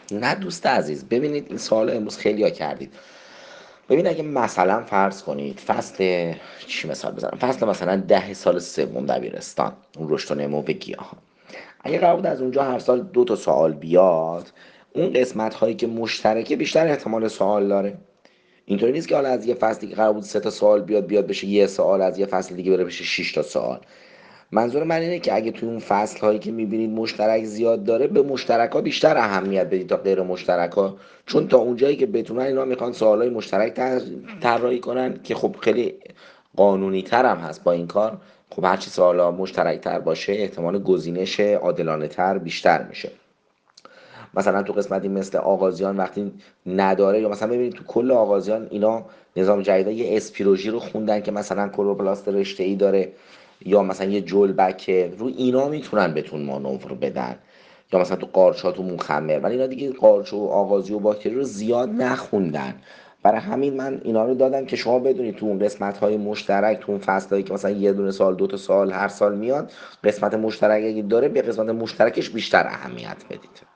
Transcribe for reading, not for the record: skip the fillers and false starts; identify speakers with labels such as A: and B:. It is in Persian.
A: نه دوست عزیز، ببینید این سوال امروز خیلی ها کردید. ببین اگه مثلا فرض کنید فصل، چی مثال بزنم، فصل مثلا 10 سال سوم دبیرستان، اون رشد و نمو گیاهان، اگه قرار بود از اونجا هر سال 2 تا سوال بیاد، اون قسمت هایی که مشترکه بیشتر احتمال سوال داره. اینطوری نیست که حالا از یه فصلی که قرار بود 3 تا سوال بیاد بشه یه سوال، از یه فصل دیگه بره بشه 6 تا سوال. منظور من اینه که اگه توی اون فصل هایی که میبینید مشترک زیاد داره، به مشترک ها بیشتر اهمیت بدید تا غیر مشترک ها. چون تا اونجایی که بتونن اینا میخوان سوال های مشترک طراحی کنن که خب خیلی قانونی تر هم هست با این کار. خب هرچی سوال ها مشترک تر باشه احتمال گزینش عادلانه تر بیشتر میشه. مثلا تو قسمتی مثل آغازیان وقتی نداره، یا مثلا ببینید تو کل آغازیان اینا نظام جدید یه اسپیروژی رو خوندن که مثلا کلوروپلاست رشته ای داره، یا مثلا یه جلبکه رو اینا میتونن بهتون مانور بدن، یا مثلا تو قارچات و مخمر، ولی اینا دیگه قارچ و آغازی و باکتری رو زیاد نخوندن. برای همین من اینا رو دادم که شما بدونید تو اون قسمت های مشترک، تو اون فصل هایی که مثلا یه دونه سال 2 تا سال هر سال میاد، قسمت مشترک اگه داره به قسمت مشترکش بیشتر اهمیت بدید.